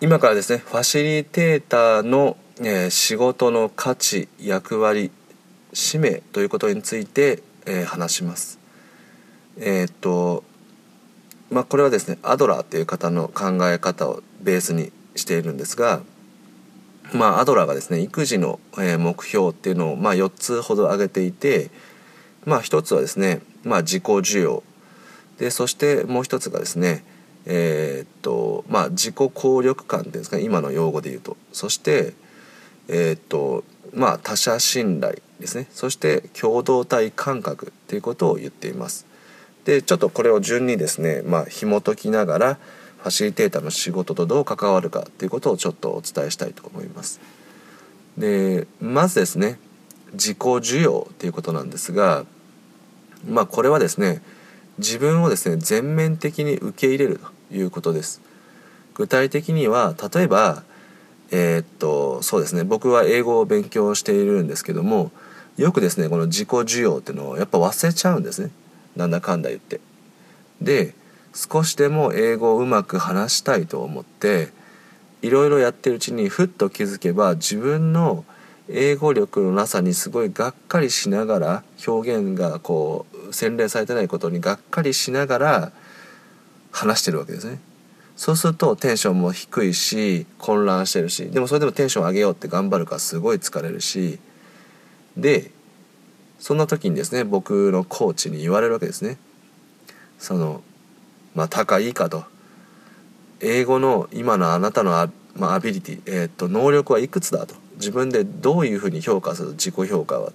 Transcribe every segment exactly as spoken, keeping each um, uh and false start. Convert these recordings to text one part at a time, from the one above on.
今からですね、ファシリテーターの、えー、仕事の価値、役割、使命ということについて、えー、話します。えー、っとまあこれはですね、アドラーという方の考え方をベースにしているんですが、まあアドラーがですね、育児の、えー、目標っていうのをまあよっつほど挙げていて、まあ一つはですね、まあ自己需要で、そしてもう一つがですね、えー、っとまあ自己効力感っていうんですかね、今の用語で言うと。そしてえー、っとまあ他者信頼ですね。そして共同体感覚ということを言っています。でちょっとこれを順にですね、まあ紐解きながらファシリテーターの仕事とどう関わるかということをちょっとお伝えしたいと思います。でまずですね、自己需要ということなんですが、まあこれはですね、自分をですね全面的に受け入れるということです。具体的には例えばえー、っとそうですね、僕は英語を勉強しているんですけども、よくですねこの自己需要っていうのをやっぱ忘れちゃうんですね、なんだかんだ言って。で少しでも英語をうまく話したいと思っていろいろやってるうちにふっと気づけば、自分の英語力のなさにすごいがっかりしながら、表現がこう洗練されてないことにがっかりしながら話してるわけですね。そうするとテンションも低いし混乱してるし、でもそれでもテンション上げようって頑張るからすごい疲れるし、でそんな時にですね、僕のコーチに言われるわけですね。そのまあ高いかと、英語の今のあなたのア、まあ、アビリティ、えー、っと能力はいくつだと、自分でどういうふうに評価する、自己評価はって。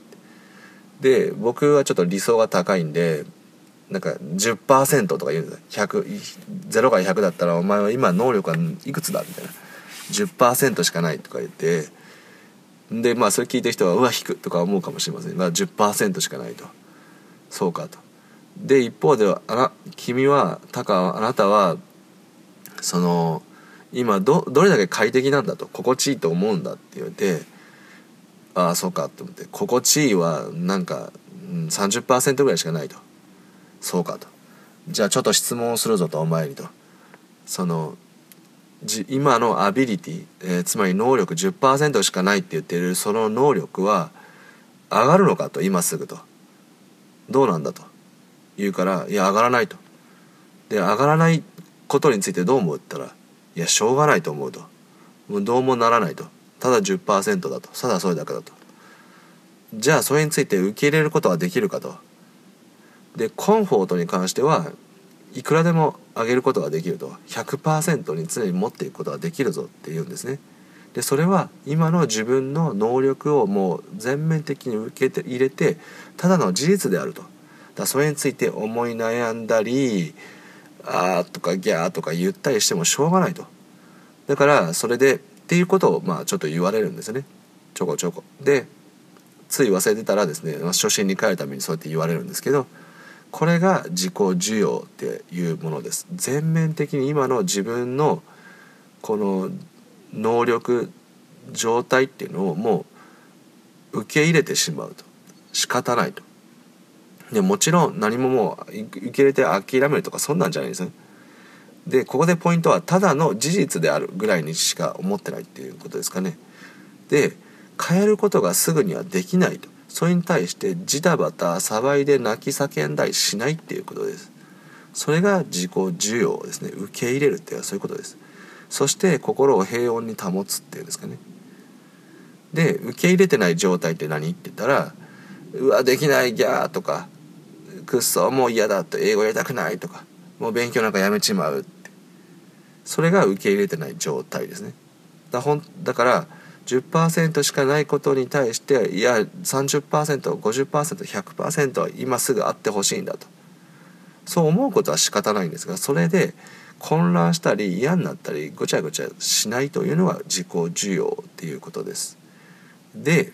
で僕はちょっと理想が高いんで、なんか じゅっパーセント とか言うんですよ。ひゃく、ゼロからひゃくだったらお前は今能力はいくつだみたいな、 じゅっパーセント しかないとか言って、でまあそれ聞いてる人はうわ引くとか思うかもしれませんが、 じゅっパーセント しかないと。そうかと。で一方ではあな君はタカあなたはその今 ど, どれだけ快適なんだと、心地いいと思うんだって言われて、ああそうかと思って、心地いいはなんか、うん、さんじゅっパーセント ぐらいしかないと。そうかと。じゃあちょっと質問をするぞとお前にと。そのじ今のアビリティ、えー、つまり能力 じゅっパーセント しかないって言ってるその能力は上がるのかと、今すぐと。どうなんだと言うから、いや上がらないと。で上がらないことについてどう思うって言ったら、いやしょうがないと思うと。もうどうもならないと。ただ じゅっパーセント だと。ただそれだけだと。じゃあそれについて受け入れることはできるかと。でコンフォートに関してはいくらでも上げることができると。 ひゃくパーセント に常に持っていくことができるぞって言うんですね。でそれは今の自分の能力をもう全面的に受けて入れて、ただの事実であると。だそれについて思い悩んだり、あーとかギャーとか言ったりしてもしょうがないと。だからそれでっていうことをまあちょっと言われるんですね、ちょこちょこ。でつい忘れてたらですね、初心に帰るためにそうやって言われるんですけど、これが自己需要っていうものです。全面的に今の自分のこの能力状態っていうのをもう受け入れてしまうと。仕方ないと。でもちろん何ももう受け入れて諦めるとかそんなんじゃないんですね。でここでポイントはただの事実であるぐらいにしか思ってないっていうことですかね。で変えることがすぐにはできないと。それに対してジタバタ騒いで泣き叫んだりしないっていうことです。それが自己需要ですね。受け入れるっていうのはそういうことです。そして心を平穏に保つっていうんですかね。で受け入れてない状態って何って言ったら、うわできないギャーとか、くっそもう嫌だと、英語やりたくないとか、もう勉強なんかやめちまうって、それが受け入れてない状態ですね。だほんだから じゅっパーセント しかないことに対して、いや さんじゅっパーセント、ごじゅっパーセント、ひゃくパーセント は今すぐあってほしいんだと、そう思うことは仕方ないんですが、それで混乱したり嫌になったりごちゃごちゃしないというのが自己需要っていうことです。で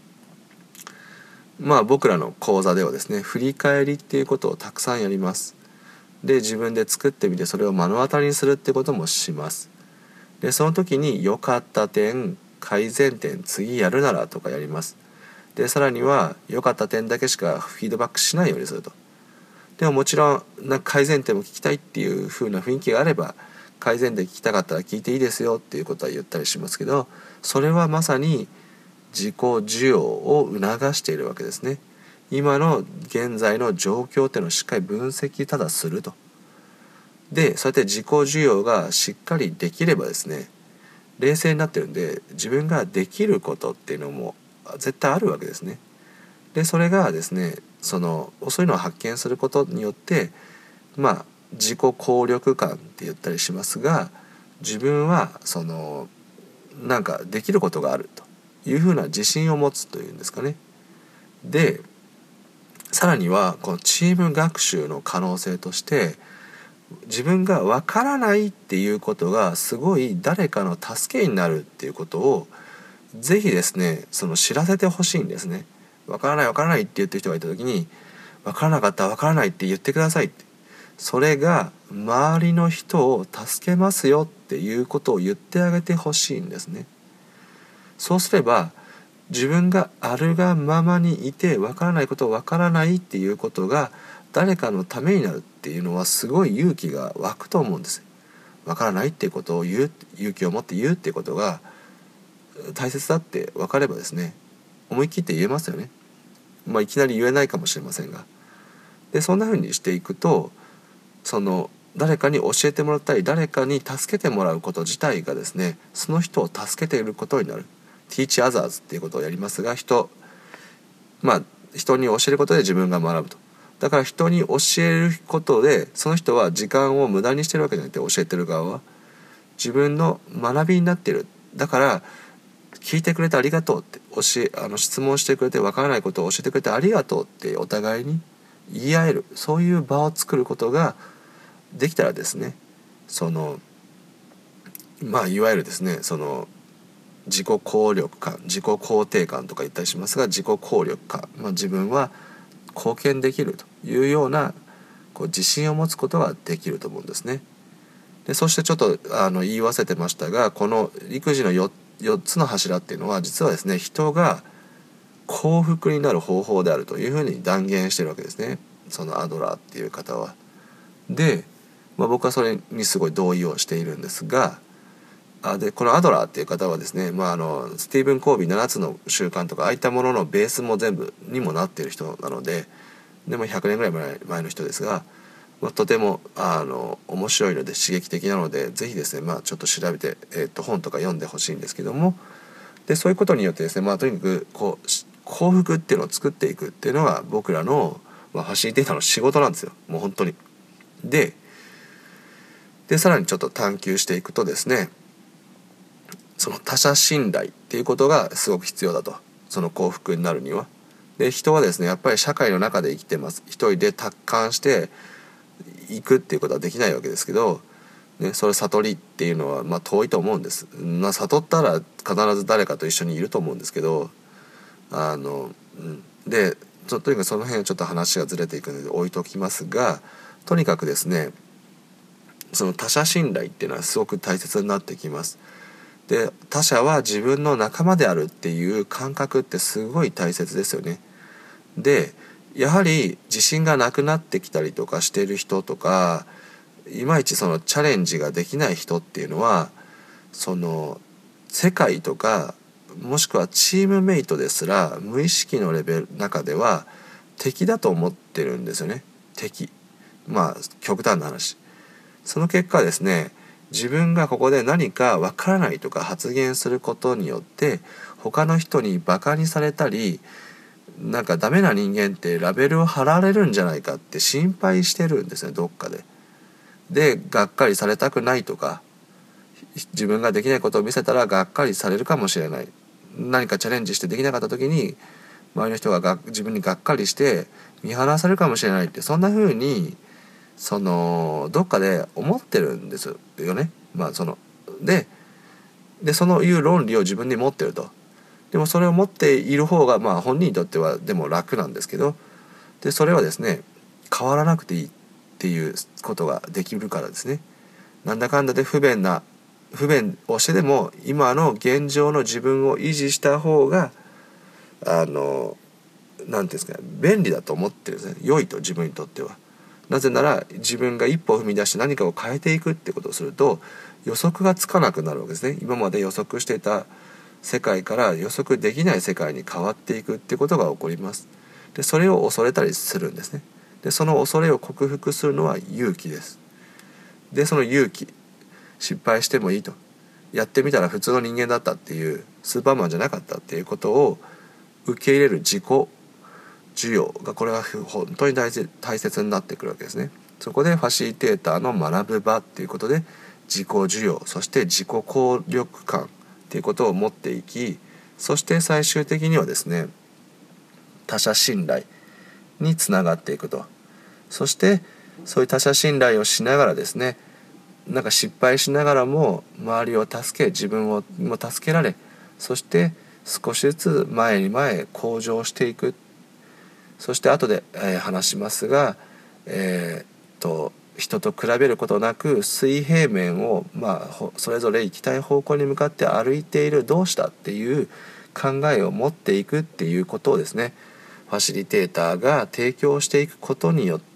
まあ僕らの講座ではですね、振り返りっていうことをたくさんやります。で自分で作ってみてそれを目の当たりにするってこともします。でその時に良かった点、改善点、次やるならとかやります。でさらには良かった点だけしかフィードバックしないようにすると。でももちろんなんか改善点も聞きたいっていう風な雰囲気があれば改善で聞きたかったら聞いていいですよっていうことは言ったりしますけど、それはまさに自己需要を促しているわけですね。今の現在の状況っていうのをしっかり分析ただすると。でそうやって自己需要がしっかりできればですね、冷静になってるんで自分ができることっていうのも絶対あるわけですね。でそれがですね、そのそういうのを発見することによって、まあ自己効力感って言ったりしますが、自分はそのなんかできることがあるというふうな自信を持つというんですかね。でさらにはこのチーム学習の可能性として、自分がわからないっていうことがすごい誰かの助けになるっていうことをぜひですね、その知らせてほしいんですね。わからないわからないって言ってる人がいた時に、わからなかったらわからないって言ってくださいって、それが周りの人を助けますよっていうことを言ってあげてほしいんですね。そうすれば自分があるがままにいて、わからないことをわからないっていうことが誰かのためになるっていうのはすごい勇気が湧くと思うんです。わからないっていうことを言う、勇気を持って言うっていうことが大切だって分かればですね、思い切って言えますよね。まあいきなり言えないかもしれませんが、でそんな風にしていくと、その誰かに教えてもらったり誰かに助けてもらうこと自体がですね、その人を助けていることになる。 Teach others っていうことをやりますが、人まあ人に教えることで自分が学ぶと。だから人に教えることでその人は時間を無駄にしてるわけじゃなくて、教えてる側は自分の学びになっている。だから聞いてくれてありがとうって、教えあの質問してくれて分からないことを教えてくれてありがとうってお互いに言い合える、そういう場を作ることができたらですね、そのまあいわゆるですね、その自己効力感、自己肯定感とか言ったりしますが、自己効力感、まあ、自分は貢献できるというようなこう自信を持つことができると思うんですね。でそしてちょっとあの言い忘れてましたが、この育児の 4, 4つの柱っていうのは実はですね、人が幸福になる方法であるというふうに断言してるわけですね、そのアドラーっていう方は。で、まあ、僕はそれにすごい同意をしているんですが、あでこのアドラーっていう方はですね、まあ、あのスティーブン・コービーななつの習慣とかああいったもののベースも全部にもなっている人なので、でもひゃくねんぐらい前前の人ですが、まあ、とてもあの面白いので刺激的なので、ぜひですね、まあ、ちょっと調べて、えー、と本とか読んでほしいんですけども、でそういうことによってですね、まあ、とにかくこう幸福っていうのを作っていくっていうのが僕らの、まあ、ファシリテーターの仕事なんですよ、もう本当に。ででさらにちょっと探求していくとですね、その他者信頼っていうことがすごく必要だと、その幸福になるには。で人はですね、やっぱり社会の中で生きてます。一人で達観していくっていうことはできないわけですけど、ね、それ悟りっていうのはまあ遠いと思うんです。まあ、悟ったら必ず誰かと一緒にいると思うんですけど、あの、うん、でとにかくその辺はちょっと話がずれていくので置いときますが、とにかくですね、その他者信頼っていうのはすごく大切になってきます。で他者は自分の仲間であるっていう感覚ってすごい大切ですよね。でやはり自信がなくなってきたりとかしている人とか、いまいちそのチャレンジができない人っていうのは、その世界とかもしくはチームメイトですら無意識のレベル中では敵だと思ってるんですよね。敵、まあ極端な話。その結果ですね、自分がここで何かわからないとか発言することによって他の人にバカにされたり、なんかダメな人間ってラベルを貼られるんじゃないかって心配してるんですね、どっかで。でがっかりされたくないとか、自分ができないことを見せたらがっかりされるかもしれない、何かチャレンジしてできなかった時に周りの人がが自分にがっかりして見放されるかもしれないって、そんな風にそのどっかで思ってるんですよね。まあそのででそのいう論理を自分に持ってると。でもそれを持っている方がまあ本人にとってはでも楽なんですけど、でそれはですね、変わらなくていいっていうことができるからですね。なんだかんだで不便な不便をしてでも今の現状の自分を維持した方があの何ていうんですか、便利だと思ってるんですね。良いと、自分にとっては。 なぜなら自分が一歩踏み出して何かを変えていくってことをすると予測がつかなくなるわけですね。今まで予測していた世界から予測できない世界に変わっていくってことが起こります。でそれを恐れたりするんですね。でその恐れを克服するのは勇気です。でその勇気、失敗してもいいと、やってみたら普通の人間だったっていう、スーパーマンじゃなかったっていうことを受け入れる自己需要が、これは本当に大事大切になってくるわけですね。そこでファシリテーターの学ぶ場っていうことで自己需要、そして自己効力感っていうことを持っていき、そして最終的にはですね他者信頼につながっていくと。そしてそういう他者信頼をしながらですね、なんか失敗しながらも周りを助け、自分をも助けられ、そして少しずつ前に前へ向上していく。そして後で、えー、話しますが、えー、と人と比べることなく水平面を、まあ、それぞれ行きたい方向に向かって歩いている同志だっていう考えを持っていくっていうことをですね、ファシリテーターが提供していくことによって、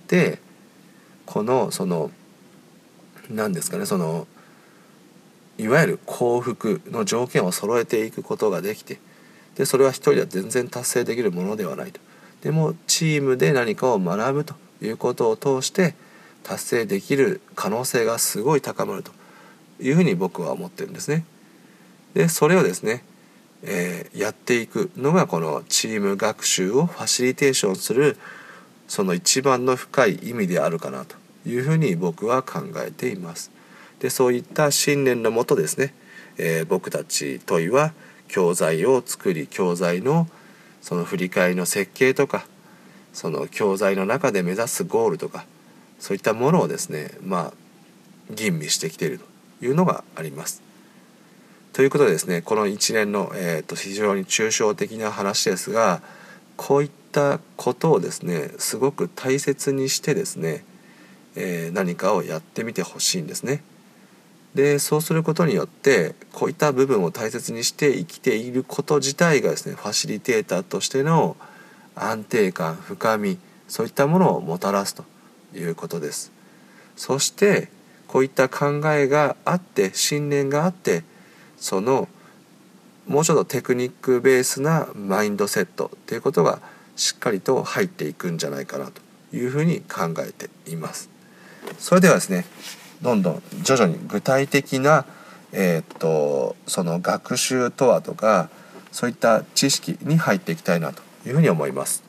このその何ですかね、そのいわゆる幸福の条件を揃えていくことができて、でそれは一人では全然達成できるものではないと。でもチームで何かを学ぶということを通して達成できる可能性がすごい高まるというふうに僕は思ってるんですね。でそれをですね、えー、やっていくのがこのチーム学習をファシリテーションするその一番の深い意味であるかなというふうに僕は考えています。でそういった信念のもとですね、えー、僕たちトイは教材を作り、教材のその振り返りの設計とか、その教材の中で目指すゴールとか、そういったものをですね、まあ吟味してきているというのがあります。ということでですね、この一連の、えー、と非常に抽象的な話ですが、こういったことをですねすごく大切にしてですね、えー、何かをやってみてほしいんですね。でそうすることによってこういった部分を大切にして生きていること自体がですね、ファシリテーターとしての安定感、深み、そういったものをもたらすということです。そしてこういった考えがあって、信念があって、そのもうちょっとテクニックベースなマインドセットっていうことがしっかりと入っていくんじゃないかなというふうに考えています。それではですね、どんどん徐々に具体的な、えー、っとその学習とはとか、そういった知識に入っていきたいなというふうに思います。